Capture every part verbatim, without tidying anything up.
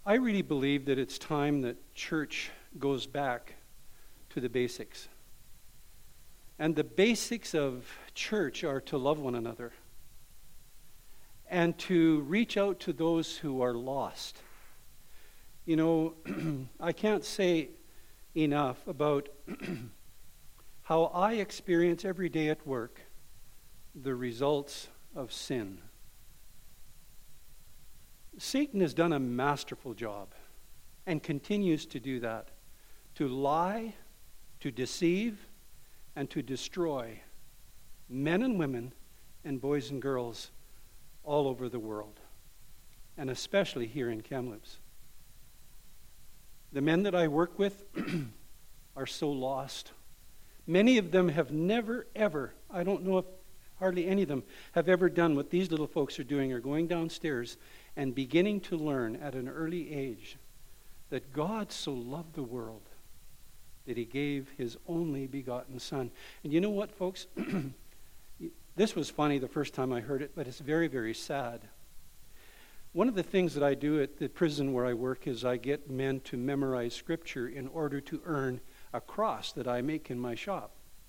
I really believe that it's time that church goes back to the basics. And the basics of church are to love one another and to reach out to those who are lost. You know, I can't say enough about how I experience every day at work the results of sin. Satan has done a masterful job and continues to do that, to lie, to deceive, and to destroy men and women and boys and girls all over the world, and especially here in Kamloops. The men that I work with are so lost. Many of them have never, ever, I don't know if hardly any of them have ever done what these little folks are doing, are going downstairs and beginning to learn at an early age that God so loved the world that he gave his only begotten Son. And you know what, folks? This was funny the first time I heard it, but it's very, very sad. One of the things that I do at the prison where I work is I get men to memorize Scripture in order to earn a cross that I make in my shop.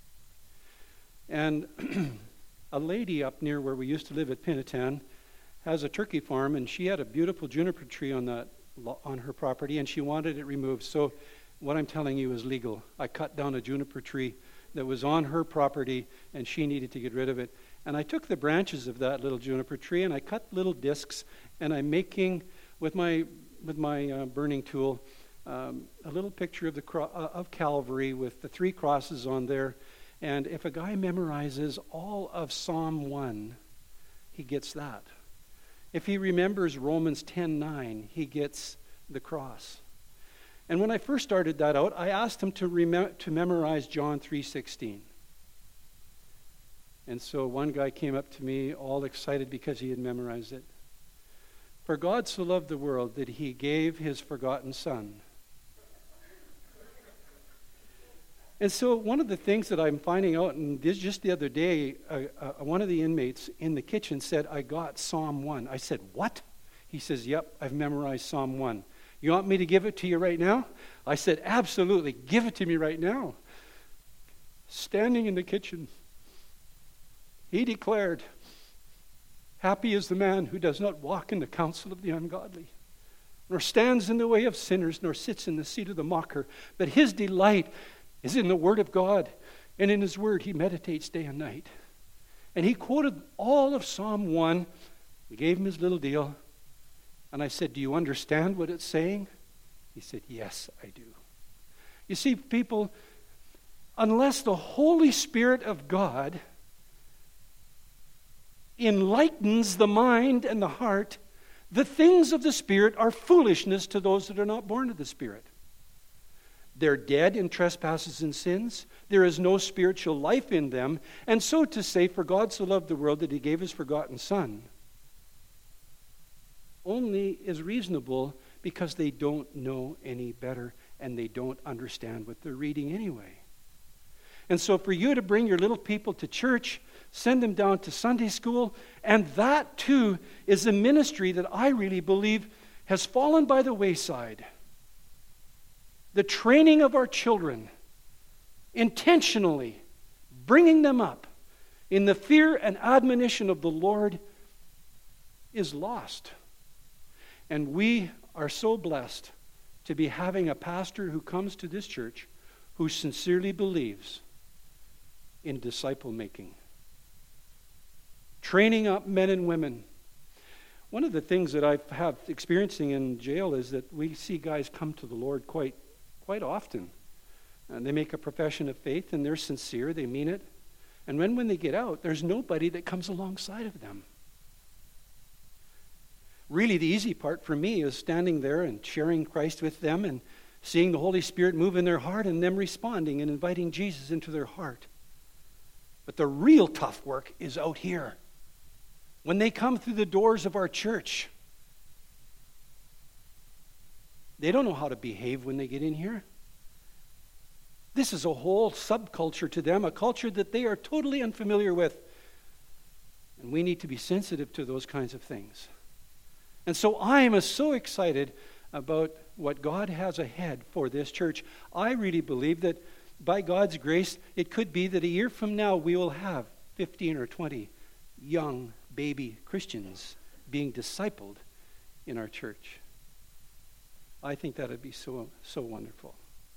And a lady up near where we used to live at Pinatan has a turkey farm, and she had a beautiful juniper tree on that on her property, and she wanted it removed. So what I'm telling you is legal. I cut down a juniper tree that was on her property, and she needed to get rid of it. And I took the branches of that little juniper tree, and I cut little discs, and I'm making, with my with my uh, burning tool, um, a little picture of the cro- uh, of Calvary with the three crosses on there. And if a guy memorizes all of Psalm one, he gets that. If he remembers Romans ten nine, he gets the cross. And when I first started that out, I asked him to rem- to memorize John three sixteen. And so one guy came up to me all excited because he had memorized it. For God so loved the world that he gave his forgotten Son. And so one of the things that I'm finding out, and this just the other day, uh, uh, one of the inmates in the kitchen said, I got Psalm one. I said, what? He says, yep, I've memorized Psalm one. You want me to give it to you right now? I said, absolutely, give it to me right now. Standing in the kitchen, he declared, happy is the man who does not walk in the counsel of the ungodly, nor stands in the way of sinners, nor sits in the seat of the mocker, but his delight is in the Word of God, and in his Word he meditates day and night. And he quoted all of Psalm one. We gave him his little deal. And I said, do you understand what it's saying? He said, yes, I do. You see, people, unless the Holy Spirit of God enlightens the mind and the heart, the things of the Spirit are foolishness to those that are not born of the Spirit. They're dead in trespasses and sins. There is no spiritual life in them. And so to say, for God so loved the world that he gave his forgotten Son, only is reasonable because they don't know any better and they don't understand what they're reading anyway. And so for you to bring your little people to church, send them down to Sunday school, and that too is a ministry that I really believe has fallen by the wayside. The training of our children, intentionally bringing them up in the fear and admonition of the Lord, is lost. And we are so blessed to be having a pastor who comes to this church who sincerely believes in disciple making, training up men and women. One of the things that I have experiencing in jail is that we see guys come to the Lord quite quite often. And they make a profession of faith and they're sincere, they mean it. And when, when they get out, there's nobody that comes alongside of them. Really, the easy part for me is standing there and sharing Christ with them and seeing the Holy Spirit move in their heart and them responding and inviting Jesus into their heart. But the real tough work is out here. When they come through the doors of our church, they don't know how to behave when they get in here. This is a whole subculture to them, a culture that they are totally unfamiliar with. And we need to be sensitive to those kinds of things. And so I am so excited about what God has ahead for this church. I really believe that by God's grace, it could be that a year from now we will have fifteen or twenty young baby Christians being discipled in our church. I think that would be so, so wonderful.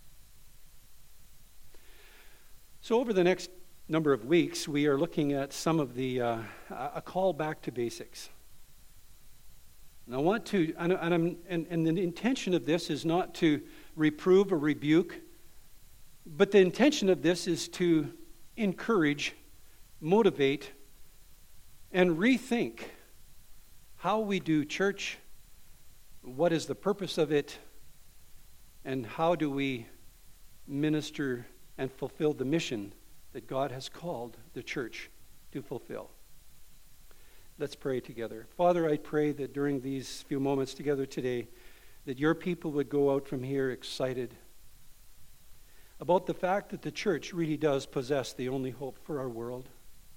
So over the next number of weeks, we are looking at some of the, uh, a call back to basics. And I want to, and, and, I'm, and, and the intention of this is not to reprove or rebuke, but the intention of this is to encourage, motivate, and rethink how we do church, what is the purpose of it, and how do we minister and fulfill the mission that God has called the church to fulfill. Let's pray together. Father, I pray that during these few moments together today, that your people would go out from here excited about the fact that the church really does possess the only hope for our world.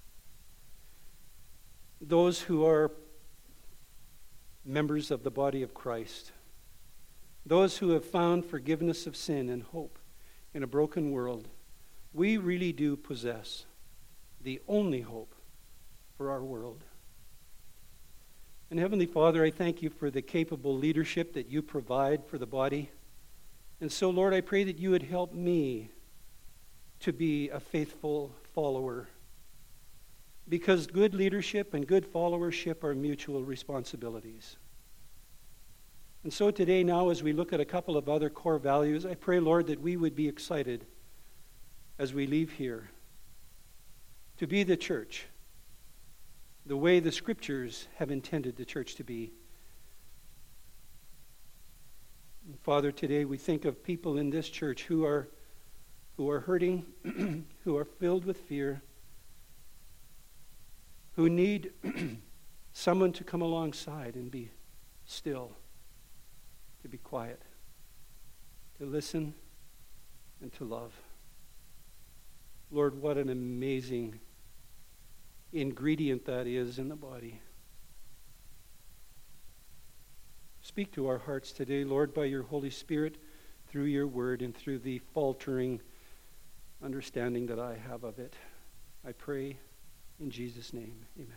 Those who are members of the body of Christ, those who have found forgiveness of sin and hope in a broken world, we really do possess the only hope for our world. And Heavenly Father, I thank you for the capable leadership that you provide for the body. And so, Lord, I pray that you would help me to be a faithful follower, because good leadership and good followership are mutual responsibilities. And so today, now, as we look at a couple of other core values, I pray, Lord, that we would be excited as we leave here to be the church the way the Scriptures have intended the church to be. And Father, today we think of people in this church who are who are hurting, who are filled with fear, who need someone to come alongside and be still, to be quiet, to listen, and to love. Lord, what an amazing ingredient that is in the body. Speak to our hearts today, Lord, by your Holy Spirit, through your word and through the faltering understanding that I have of it. I pray in Jesus' name,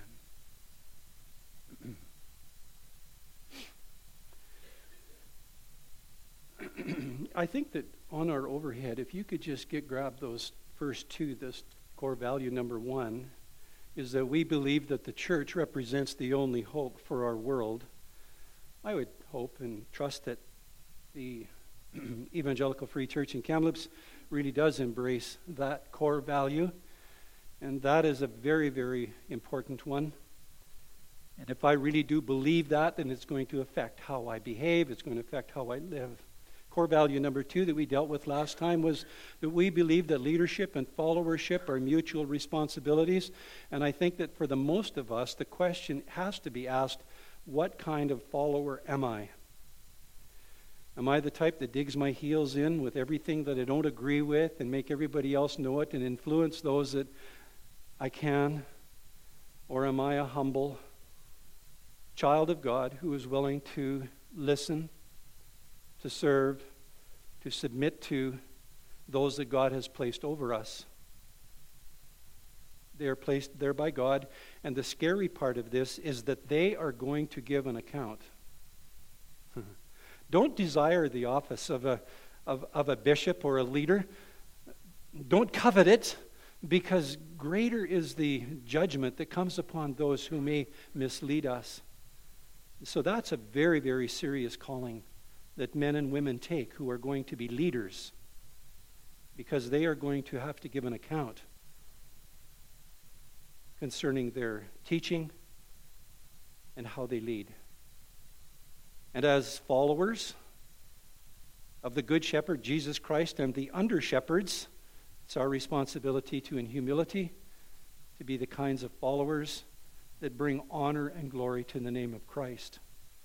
amen. I think that on our overhead, if you could just get grab those first two, this core value number one, is that we believe that the church represents the only hope for our world. I would hope and trust that the Evangelical Free Church in Kamloops really does embrace that core value, and that is a very, very important one. And if I really do believe that, then it's going to affect how I behave, it's going to affect how I live. Core value number two that we dealt with last time was that we believe that leadership and followership are mutual responsibilities. And I think that for the most of us, the question has to be asked, what kind of follower am I? Am I the type that digs my heels in with everything that I don't agree with and make everybody else know it and influence those that I can? Or am I a humble child of God who is willing to listen, to serve, to submit to those that God has placed over us? They are placed there by God, and the scary part of this is that they are going to give an account. Don't desire the office of a, of, of a bishop or a leader. Don't covet it, because greater is the judgment that comes upon those who may mislead us. So that's a very, very serious calling that men and women take who are going to be leaders, because they are going to have to give an account concerning their teaching and how they lead. And as followers of the Good Shepherd, Jesus Christ, and the under-shepherds, it's our responsibility to, in humility, to be the kinds of followers that bring honor and glory to the name of Christ.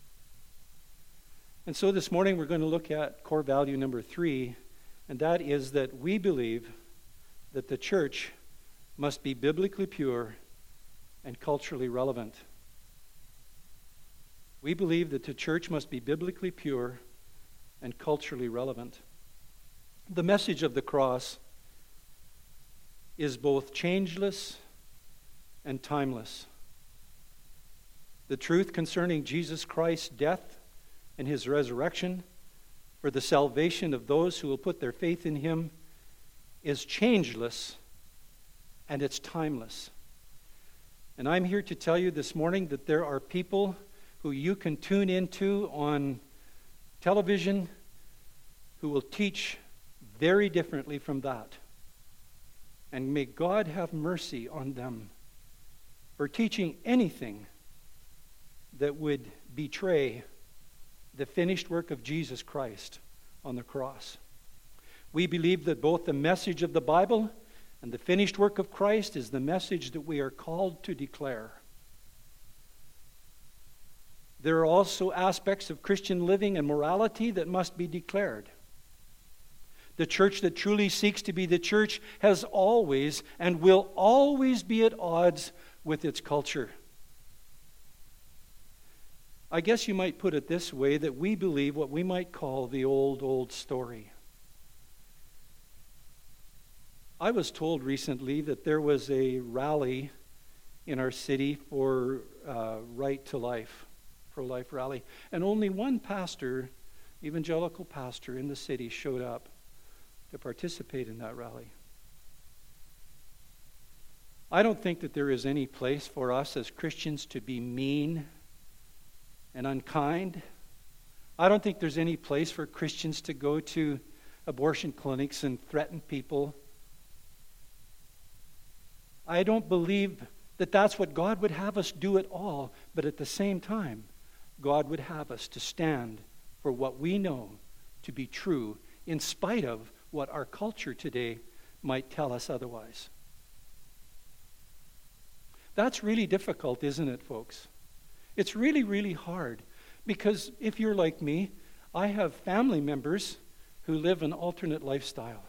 And so this morning we're going to look at core value number three, and that is that we believe that the church must be biblically pure and culturally relevant. We believe that the church must be biblically pure and culturally relevant. The message of the cross is both changeless and timeless. The truth concerning Jesus Christ's death and his resurrection for the salvation of those who will put their faith in him is changeless and it's timeless. And I'm here to tell you this morning that there are people who you can tune into on television who will teach very differently from that. And may God have mercy on them for teaching anything that would betray the finished work of Jesus Christ on the cross. We believe that both the message of the Bible and the finished work of Christ is the message that we are called to declare. There are also aspects of Christian living and morality that must be declared. The church that truly seeks to be the church has always and will always be at odds with its culture. I guess you might put it this way, that we believe what we might call the old, old story. I was told recently that there was a rally in our city for uh, right to life, pro-life rally, and only one pastor, evangelical pastor in the city, showed up to participate in that rally. I don't think that there is any place for us as Christians to be mean and unkind. I don't think there's any place for Christians to go to abortion clinics and threaten people. I don't believe that that's what God would have us do at all, but at the same time, God would have us to stand for what we know to be true in spite of what our culture today might tell us otherwise. That's really difficult, isn't it, folks? It's really, really hard, because if you're like me, I have family members who live an alternate lifestyle.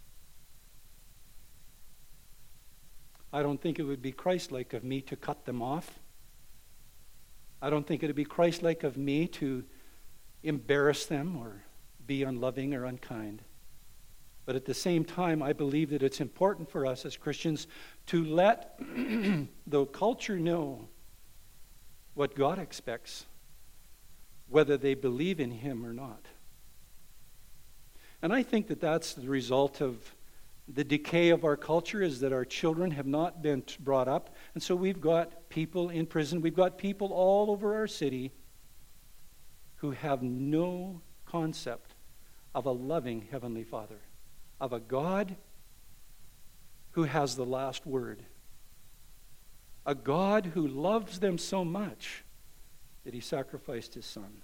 I don't think it would be Christ-like of me to cut them off. I don't think it would be Christ-like of me to embarrass them or be unloving or unkind. But at the same time, I believe that it's important for us as Christians to let the culture know what God expects, whether they believe in him or not. And I think that that's the result of the decay of our culture, is that our children have not been brought up. And so we've got people in prison, we've got people all over our city who have no concept of a loving Heavenly Father, of a God who has the last word, a God who loves them so much that he sacrificed his son.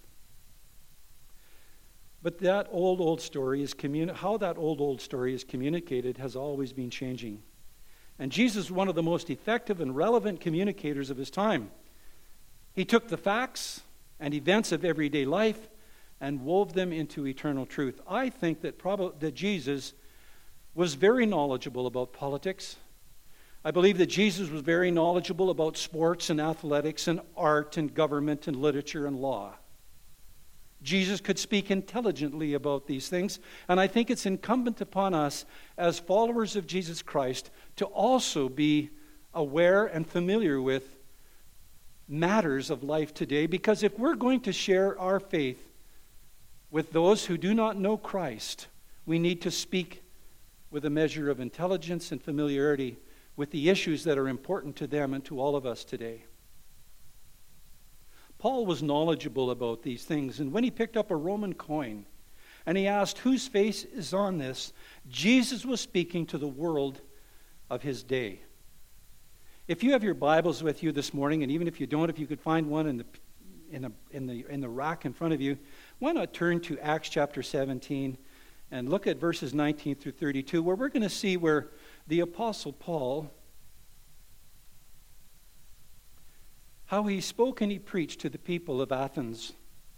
But that old, old story is communi- how that old, old story is communicated has always been changing. And Jesus was one of the most effective and relevant communicators of his time. He took the facts and events of everyday life and wove them into eternal truth. I think that, prob- that Jesus was very knowledgeable about politics. I believe that Jesus was very knowledgeable about sports and athletics and art and government and literature and law. Jesus could speak intelligently about these things, and I think it's incumbent upon us as followers of Jesus Christ to also be aware and familiar with matters of life today, because if we're going to share our faith with those who do not know Christ, we need to speak with a measure of intelligence and familiarity with the issues that are important to them and to all of us today. Paul was knowledgeable about these things, and when he picked up a Roman coin and he asked whose face is on this, Jesus was speaking to the world of his day. If you have your Bibles with you this morning, and even if you don't, if you could find one in the in the in the in the rack in front of you, why not turn to Acts chapter seventeen and look at verses nineteen through thirty-two, where we're going to see where the Apostle Paul, how he spoke and he preached to the people of Athens.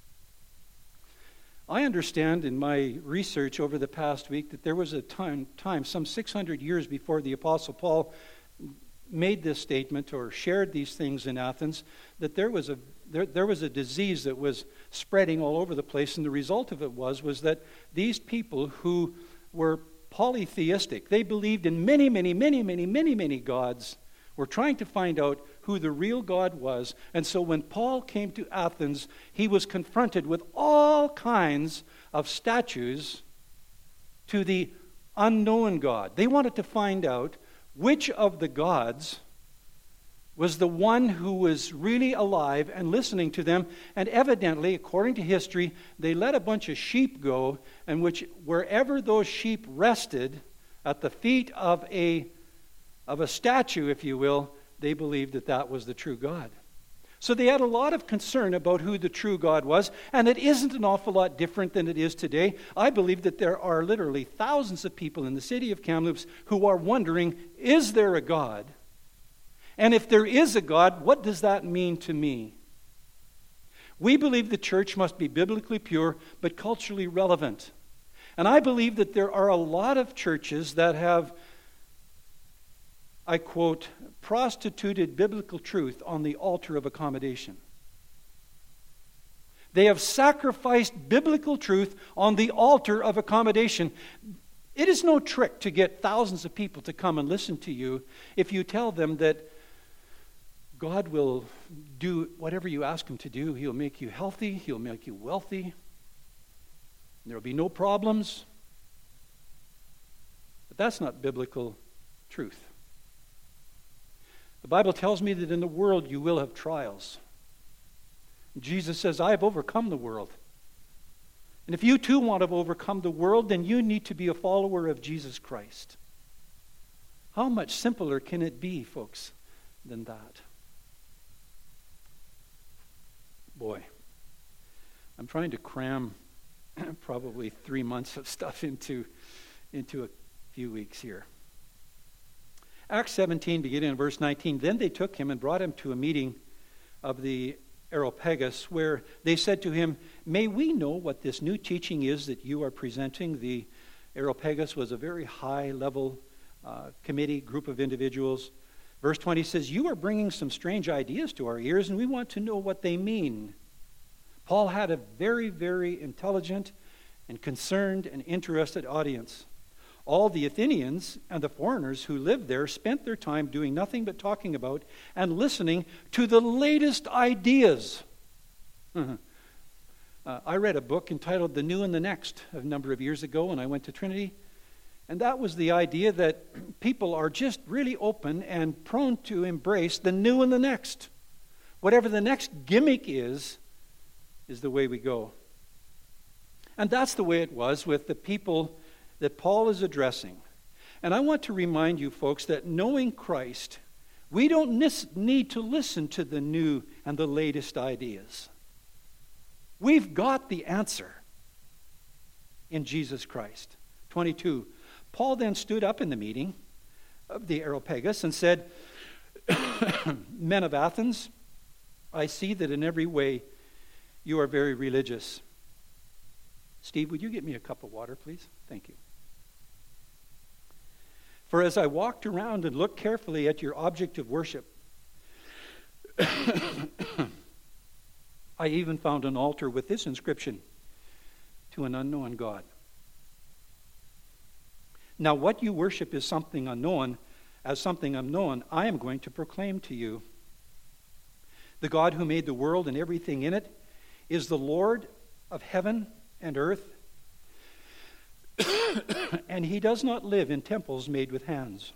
I understand in my research over the past week that there was a time, time some six hundred years before the Apostle Paul made this statement or shared these things in Athens, that there was a there, there was a disease that was spreading all over the place, and the result of it was was that these people who were polytheistic, they believed in many, many, many, many, many, many gods, were trying to find out who the real God was. And so when Paul came to Athens, he was confronted with all kinds of statues to the unknown God. They wanted to find out which of the gods was the one who was really alive and listening to them. And evidently, according to history, they let a bunch of sheep go, and which wherever those sheep rested, at the feet of a of a statue, if you will, they believed that that was the true God. So they had a lot of concern about who the true God was, and it isn't an awful lot different than it is today. I believe that there are literally thousands of people in the city of Kamloops who are wondering, is there a God? And if there is a God, what does that mean to me? We believe the church must be biblically pure, but culturally relevant. And I believe that there are a lot of churches that have, I quote, prostituted biblical truth on the altar of accommodation. They have sacrificed biblical truth on the altar of accommodation. It is no trick to get thousands of people to come and listen to you if you tell them that God will do whatever you ask Him to do. He'll make you healthy. He'll make you wealthy. There will be no problems. But that's not biblical truth. The Bible tells me that in the world you will have trials. Jesus says, I have overcome the world. And if you too want to overcome the world, then you need to be a follower of Jesus Christ. How much simpler can it be, folks, than that? Boy, I'm trying to cram probably three months of stuff into, into a few weeks here. Acts seventeen, beginning in verse nineteen, then they took him and brought him to a meeting of the Areopagus, where they said to him, may we know what this new teaching is that you are presenting? The Areopagus was a very high-level uh, committee, group of individuals. Verse twenty says, you are bringing some strange ideas to our ears, and we want to know what they mean. Paul had a very, very intelligent and concerned and interested audience. All the Athenians and the foreigners who lived there spent their time doing nothing but talking about and listening to the latest ideas. uh, I read a book entitled The New and the Next a number of years ago when I went to Trinity. And that was the idea that people are just really open and prone to embrace the new and the next. Whatever the next gimmick is, is the way we go. And that's the way it was with the people that Paul is addressing. And I want to remind you folks that knowing Christ, we don't need to listen to the new and the latest ideas. We've got the answer in Jesus Christ. twenty-two. Paul then stood up in the meeting of the Areopagus and said, men of Athens, I see that in every way you are very religious. Steve, would you get me a cup of water, please? Thank you. For as I walked around and looked carefully at your object of worship, I even found an altar with this inscription, to an unknown God. Now what you worship is something unknown. As something unknown, I am going to proclaim to you. The God who made the world and everything in it is the Lord of heaven and earth, and He does not live in temples made with hands.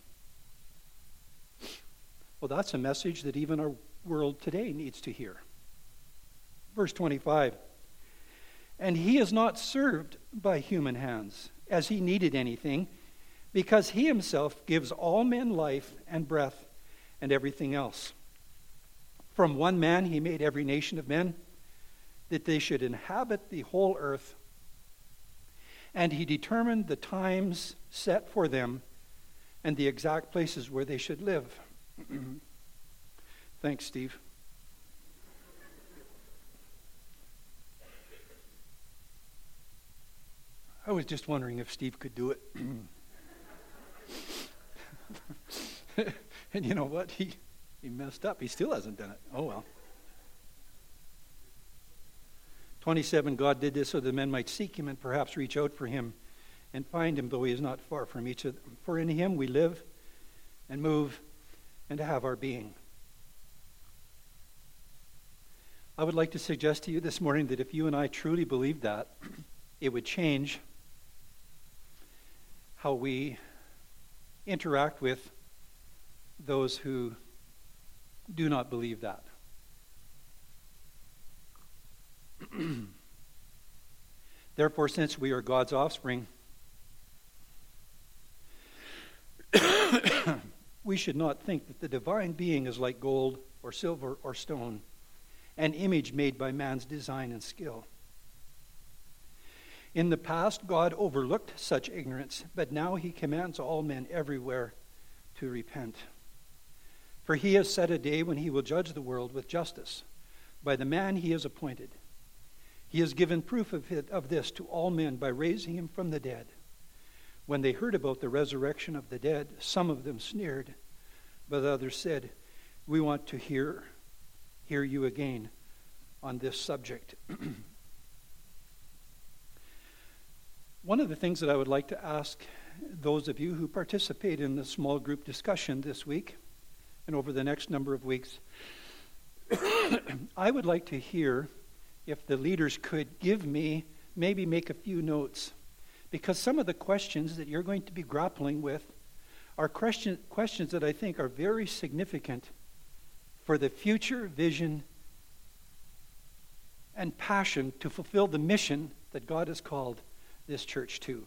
Well, that's a message that even our world today needs to hear. Verse twenty-five, and He is not served by human hands as He needed anything, because He Himself gives all men life and breath and everything else. From one man He made every nation of men, that they should inhabit the whole earth. And He determined the times set for them and the exact places where they should live. Thanks, Steve. I was just wondering if Steve could do it. And you know what? He, he messed up. He still hasn't done it. Oh, well. twenty-seven, God did this so that men might seek him and perhaps reach out for him and find him, though he is not far from each of them. For in him we live and move and have our being. I would like to suggest to you this morning that if you and I truly believed that, it would change how we interact with those who do not believe that. Therefore, since we are God's offspring, we should not think that the divine being is like gold or silver or stone, an image made by man's design and skill. In the past, God overlooked such ignorance, but now he commands all men everywhere to repent. For he has set a day when he will judge the world with justice by the man he has appointed. He has given proof of, it, of this to all men by raising him from the dead. When they heard about the resurrection of the dead, some of them sneered, but others said, "We want to hear, hear you again on this subject." One of the things that I would like to ask those of you who participate in the small group discussion this week and over the next number of weeks, I would like to hear if the leaders could give me, maybe make a few notes, because some of the questions that you're going to be grappling with are question, questions that I think are very significant for the future vision and passion to fulfill the mission that God has called this church to.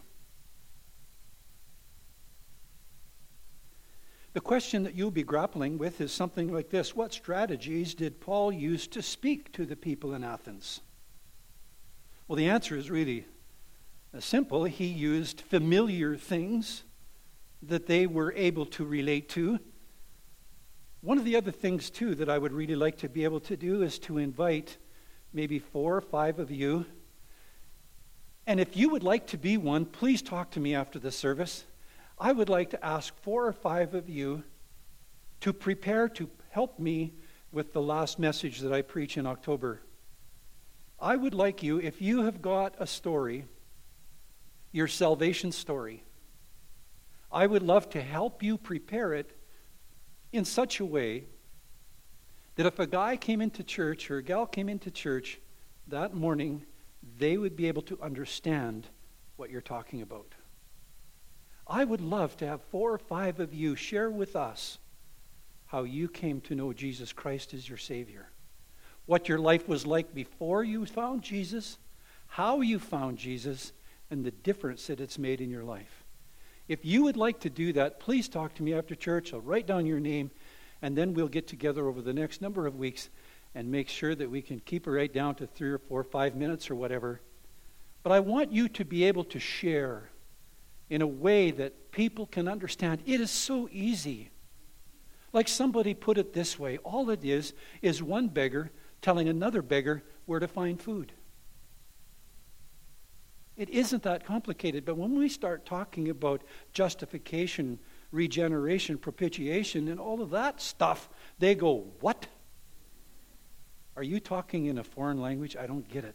The question that you'll be grappling with is something like this: what strategies did Paul use to speak to the people in Athens? Well, the answer is really simple. He used familiar things that they were able to relate to. One of the other things, too, that I would really like to be able to do is to invite maybe four or five of you. And if you would like to be one, please talk to me after the service. I would like to ask four or five of you to prepare to help me with the last message that I preach in October. I would like you, if you have got a story, your salvation story, I would love to help you prepare it in such a way that if a guy came into church or a gal came into church that morning, they would be able to understand what you're talking about. I would love to have four or five of you share with us how you came to know Jesus Christ as your Savior. What your life was like before you found Jesus, how you found Jesus, and the difference that it's made in your life. If you would like to do that, please talk to me after church. I'll write down your name, and then we'll get together over the next number of weeks and make sure that we can keep it right down to three or four or five minutes or whatever. But I want you to be able to share in a way that people can understand. It is so easy. Like somebody put it this way: all it is is one beggar telling another beggar where to find food. It isn't that complicated, but when we start talking about justification, regeneration, propitiation, and all of that stuff, they go, "What? Are you talking in a foreign language? I don't get it."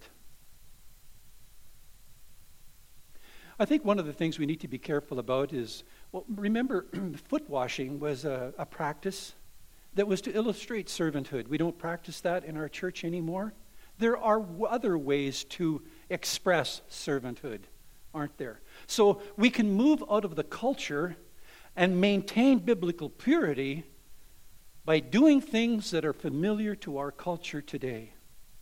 I think one of the things we need to be careful about is, well, remember, foot washing was a, a practice that was to illustrate servanthood. We don't practice that in our church anymore. There are other ways to express servanthood, aren't there? So we can move out of the culture and maintain biblical purity by doing things that are familiar to our culture today.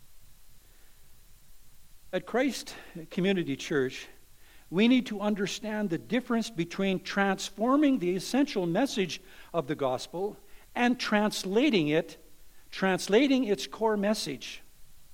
At Christ Community Church, we need to understand the difference between transforming the essential message of the gospel and translating it, translating its core message.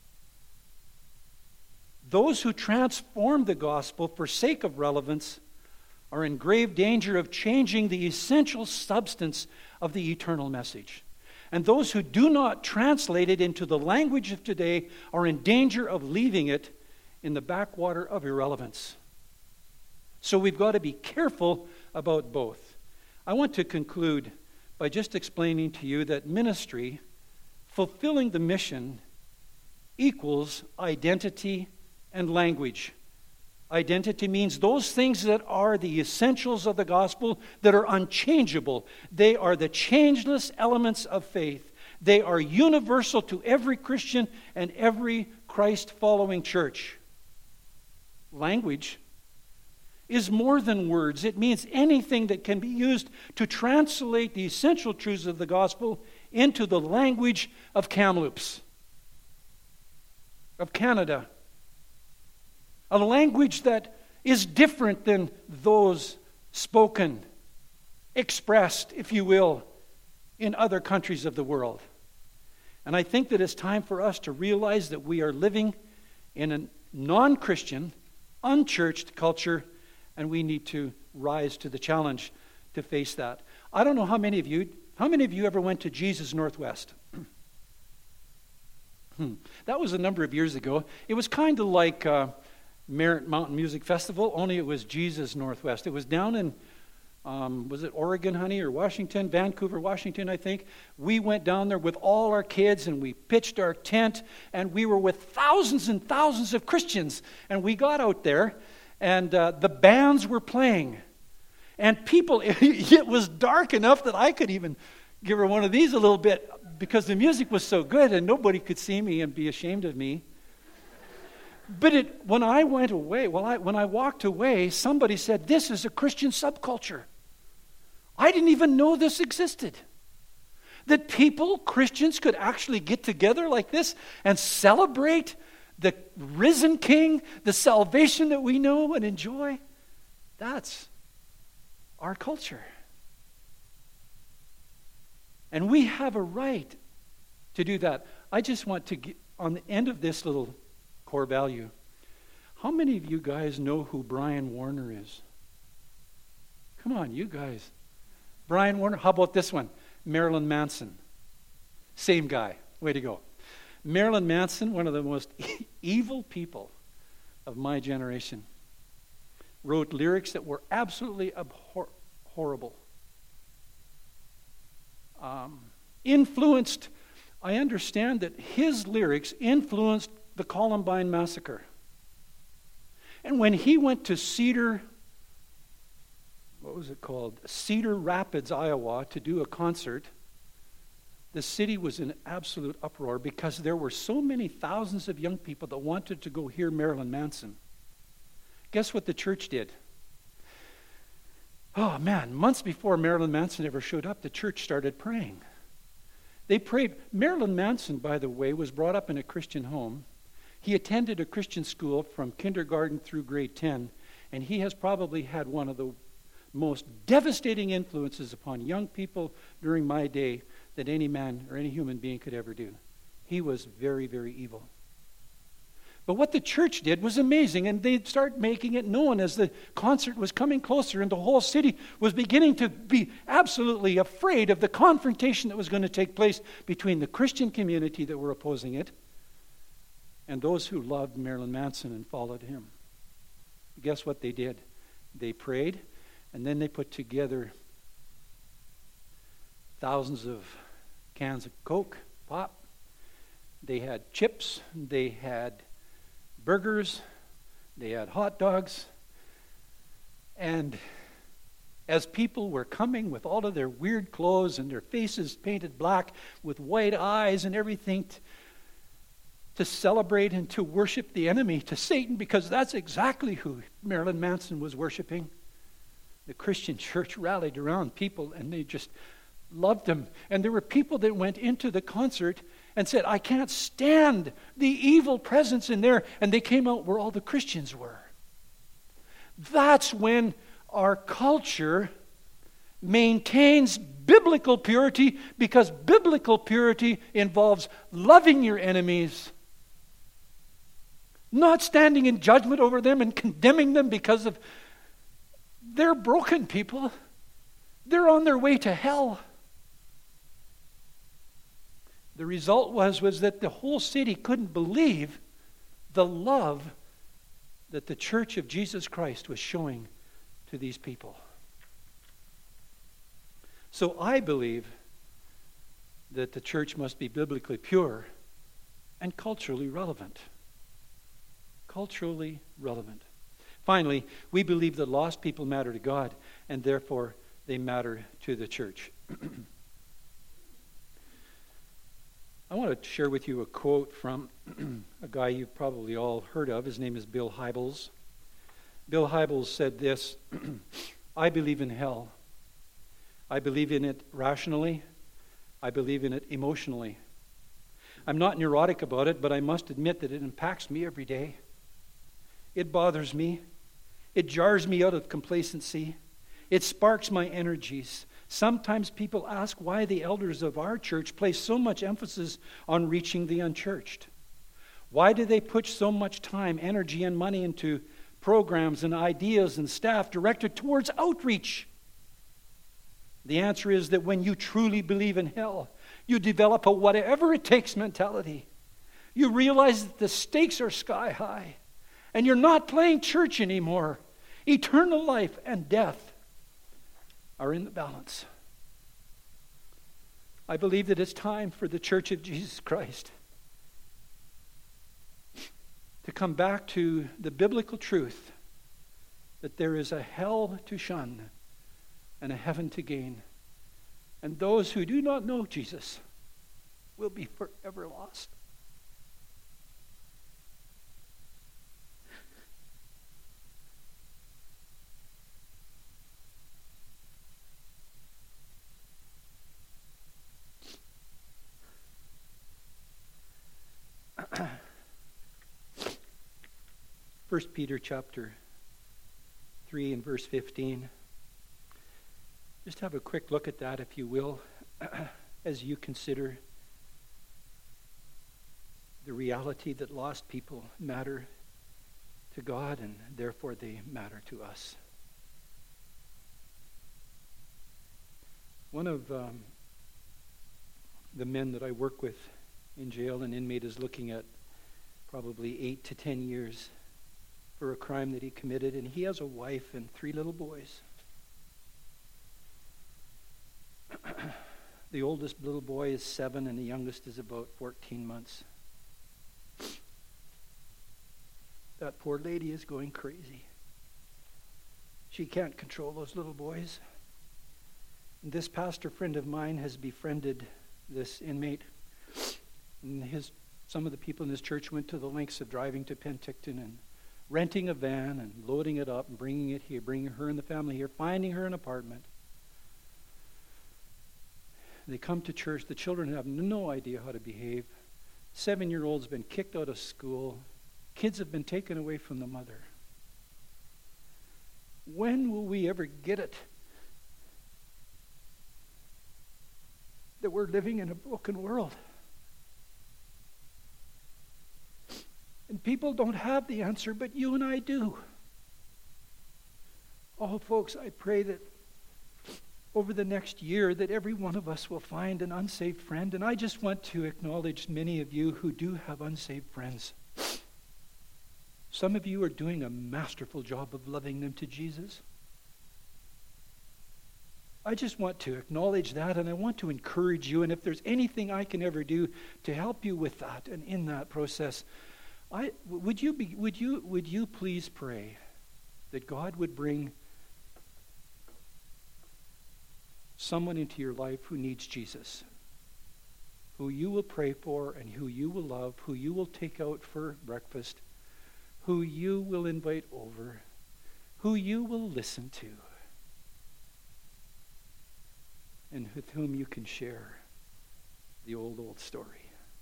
Those who transform the gospel for sake of relevance are in grave danger of changing the essential substance of the eternal message. And those who do not translate it into the language of today are in danger of leaving it in the backwater of irrelevance. So we've got to be careful about both. I want to conclude by just explaining to you that ministry, fulfilling the mission, equals identity and language. Identity means those things that are the essentials of the gospel that are unchangeable. They are the changeless elements of faith. They are universal to every Christian and every Christ-following church. Language is more than words. It means anything that can be used to translate the essential truths of the gospel into the language of Kamloops, of Canada. A language that is different than those spoken, expressed, if you will, in other countries of the world. And I think that it's time for us to realize that we are living in a non-Christian, unchurched culture, and we need to rise to the challenge to face that. I don't know how many of you, how many of you ever went to Jesus Northwest? hmm. That was a number of years ago. It was kind of like uh, Merritt Mountain Music Festival, only it was Jesus Northwest. It was down in, um, was it Oregon, honey, or Washington? Vancouver, Washington, I think. We went down there with all our kids, and we pitched our tent, and we were with thousands and thousands of Christians. And we got out there, and uh, the bands were playing. And people, it was dark enough that I could even give her one of these a little bit, because the music was so good, and nobody could see me and be ashamed of me. But it, when I went away, well, I, when I walked away, somebody said, "This is a Christian subculture." I didn't even know this existed. That people, Christians, could actually get together like this and celebrate the risen King, the salvation that we know and enjoy. That's our culture. And we have a right to do that. I just want to get, on the end of this little core value, how many of you guys know who Brian Warner is? Come on, you guys. Brian Warner. How about this one? Marilyn Manson. Same guy. Way to go. Marilyn Manson, one of the most evil people of my generation, wrote lyrics that were absolutely abhor- horrible. Um, influenced, I understand that his lyrics influenced the Columbine Massacre. And when he went to Cedar, what was it called? Cedar Rapids, Iowa, to do a concert, the city was in absolute uproar because there were so many thousands of young people that wanted to go hear Marilyn Manson. Guess what the church did? Oh man, months before Marilyn Manson ever showed up, the church started praying. They prayed. Marilyn Manson, by the way, was brought up in a Christian home. He attended a Christian school from kindergarten through grade ten, and he has probably had one of the most devastating influences upon young people during my day that any man or any human being could ever do. He was very, very evil. But what the church did was amazing, and they'd start making it known as the concert was coming closer, and the whole city was beginning to be absolutely afraid of the confrontation that was going to take place between the Christian community that were opposing it and those who loved Marilyn Manson and followed him. Guess what they did? They prayed, and then they put together thousands of cans of Coke, pop. They had chips. They had burgers. They had hot dogs. And as people were coming with all of their weird clothes and their faces painted black with white eyes and everything t- to celebrate and to worship the enemy, to Satan, because that's exactly who Marilyn Manson was worshiping. The Christian church rallied around people and they just loved him. And there were people that went into the concert and said, "I can't stand the evil presence in there." And they came out where all the Christians were. That's when our culture maintains biblical purity, because biblical purity involves loving your enemies, not standing in judgment over them and condemning them because of they're broken people. They're on their way to hell. The result was, was that the whole city couldn't believe the love that the Church of Jesus Christ was showing to these people. So I believe that the church must be biblically pure and culturally relevant. Culturally relevant. Finally, we believe that lost people matter to God, and therefore they matter to the church. I want to share with you a quote from a guy you've probably all heard of. His name is Bill Hybels. Bill Hybels said this, I believe in hell. I believe in it rationally. I believe in it emotionally. I'm not neurotic about it, but I must admit that it impacts me every day. It bothers me. It jars me out of complacency. It sparks my energies. Sometimes people ask why the elders of our church place so much emphasis on reaching the unchurched. Why do they put so much time, energy, and money into programs and ideas and staff directed towards outreach? The answer is that when you truly believe in hell, you develop a whatever it takes mentality. You realize that the stakes are sky high, and you're not playing church anymore. Eternal life and death are in the balance. I believe that it's time for the Church of Jesus Christ to come back to the biblical truth that there is a hell to shun and a heaven to gain. And those who do not know Jesus will be forever lost. First Peter chapter three and verse fifteen. Just have a quick look at that, if you will, as you consider the reality that lost people matter to God and therefore they matter to us. One of um, the men that I work with in jail, an inmate, is looking at probably eight to ten years for a crime that he committed, and he has a wife and three little boys. The oldest little boy is seven, and the youngest is about fourteen months. That poor lady is going crazy. She can't control those little boys. And this pastor friend of mine has befriended this inmate. And his, some of the people in his church went to the lengths of driving to Penticton and renting a van and loading it up and bringing it here, bringing her and the family here, finding her an apartment. They come to church. The children have no idea how to behave. Seven-year-old's been kicked out of school. Kids have been taken away from the mother. When will we ever get it that we're living in a broken world? And people don't have the answer, but you and I do. Oh, folks, I pray that over the next year that every one of us will find an unsaved friend. And I just want to acknowledge many of you who do have unsaved friends. Some of you are doing a masterful job of loving them to Jesus. I just want to acknowledge that, and I want to encourage you. And if there's anything I can ever do to help you with that and in that process, I would you be would you would you please pray that God would bring someone into your life who needs Jesus, who you will pray for and who you will love, who you will take out for breakfast, who you will invite over, who you will listen to, and with whom you can share the old, old story.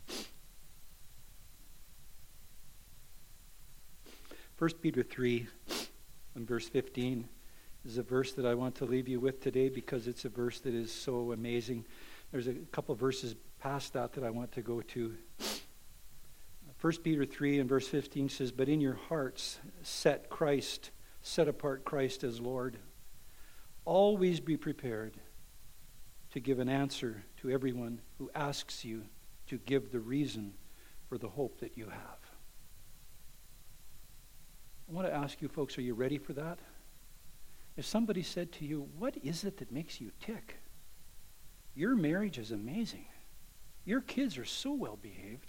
First Peter three and verse fifteen is a verse that I want to leave you with today because it's a verse that is so amazing. There's a couple of verses past that that I want to go to. First Peter three and verse fifteen says, "But in your hearts set Christ, set apart Christ as Lord. Always be prepared to give an answer to everyone who asks you to give the reason for the hope that you have." I want to ask you folks, are you ready for that? If somebody said to you, what is it that makes you tick? Your marriage is amazing. Your kids are so well behaved.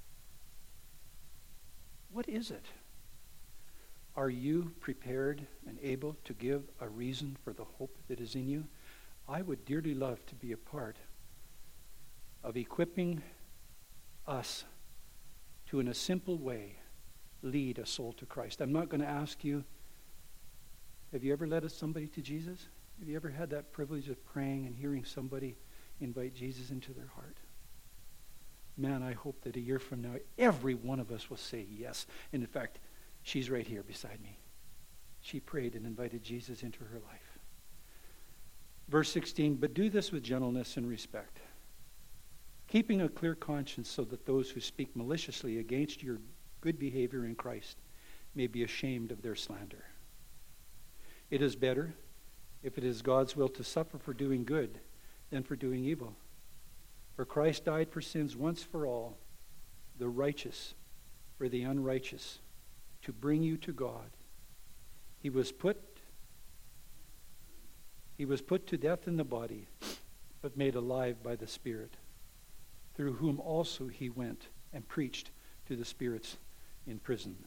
What is it? Are you prepared and able to give a reason for the hope that is in you? I would dearly love to be a part of equipping us to, in a simple way, lead a soul to Christ. I'm not going to ask you, have you ever led somebody to Jesus? Have you ever had that privilege of praying and hearing somebody invite Jesus into their heart? Man, I hope that a year from now, every one of us will say yes. And in fact, she's right here beside me. She prayed and invited Jesus into her life. Verse sixteen, but do this with gentleness and respect, keeping a clear conscience, so that those who speak maliciously against your good behavior in Christ may be ashamed of their slander. It is better, if it is God's will, to suffer for doing good than for doing evil. For Christ died for sins once for all, the righteous for the unrighteous, to bring you to God. He was put He was put to death in the body, but made alive by the Spirit, through whom also he went and preached to the spirits in prison.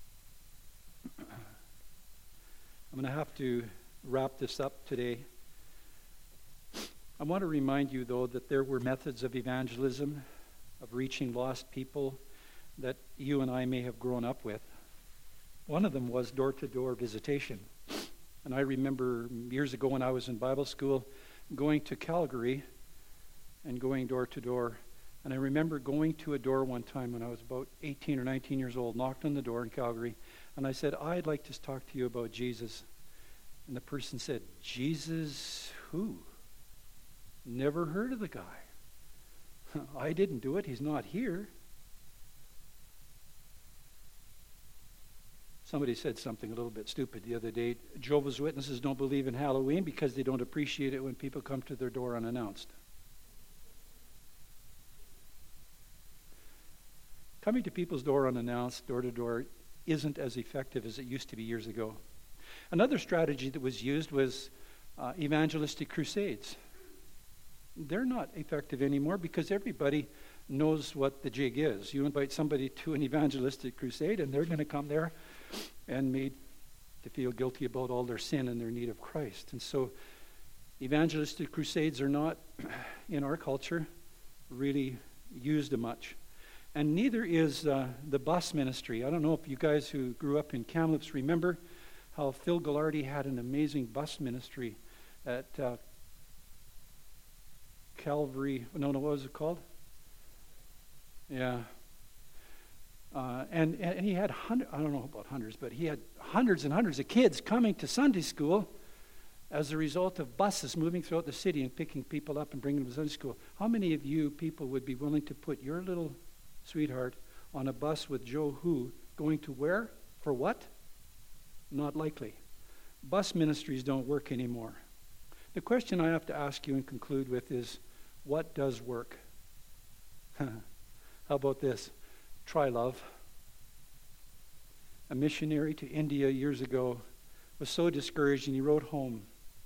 I'm going to have to wrap this up today. I want to remind you, though, that there were methods of evangelism, of reaching lost people, that you and I may have grown up with. One of them was door-to-door visitation. And I remember years ago when I was in Bible school, going to Calgary and going door-to-door. And I remember going to a door one time when I was about eighteen or nineteen years old, knocked on the door in Calgary, and I said, I'd like to talk to you about Jesus. And the person said, Jesus who? Never heard of the guy. I didn't do it. He's not here. Somebody said something a little bit stupid the other day. Jehovah's Witnesses don't believe in Halloween because they don't appreciate it when people come to their door unannounced. Coming to people's door unannounced, door to door, isn't as effective as it used to be years ago. Another strategy that was used was uh, evangelistic crusades. They're not effective anymore because everybody knows what the jig is. You invite somebody to an evangelistic crusade and they're going to come there and made to feel guilty about all their sin and their need of Christ. And so evangelistic crusades are not, in our culture, really used much. And neither is uh, the bus ministry. I don't know if you guys who grew up in Kamloops remember how Phil Gallardi had an amazing bus ministry at uh, Calvary. No, no, what was it called? Yeah. Uh, and, and he had, hundred, I don't know about hundreds, but he had hundreds and hundreds of kids coming to Sunday school as a result of buses moving throughout the city and picking people up and bringing them to Sunday school. How many of you people would be willing to put your little sweetheart on a bus with Joe Who going to where? For what? Not likely. Bus ministries don't work anymore. The question I have to ask you and conclude with is, what does work? How about this? Try love. A missionary to India years ago was so discouraged and he wrote home.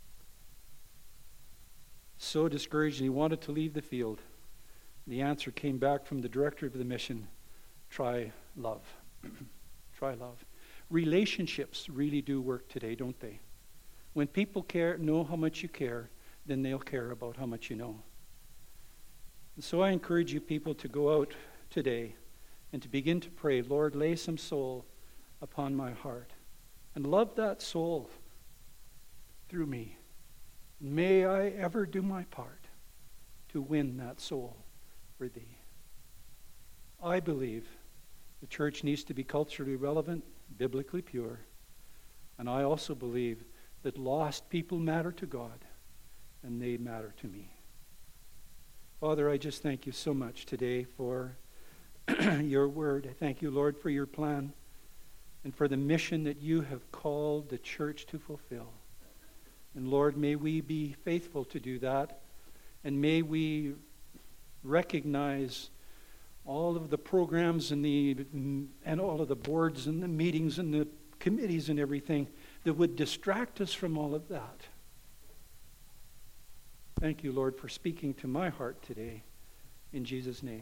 So discouraged and he wanted to leave the field. The answer came back from the director of the mission: try love. Try love. Relationships really do work today, don't they? When people care, know how much you care, then they'll care about how much you know. And so I encourage you people to go out today and to begin to pray, Lord, lay some soul upon my heart. And love that soul through me. May I ever do my part to win that soul for thee. I believe the church needs to be culturally relevant, biblically pure. And I also believe that lost people matter to God, and they matter to me. Father, I just thank you so much today for your word. I thank you, Lord, for your plan and for the mission that you have called the church to fulfill. And Lord, may we be faithful to do that, and may we recognize all of the programs and the and all of the boards and the meetings and the committees and everything that would distract us from all of that. Thank you, Lord, for speaking to my heart today. In Jesus' name.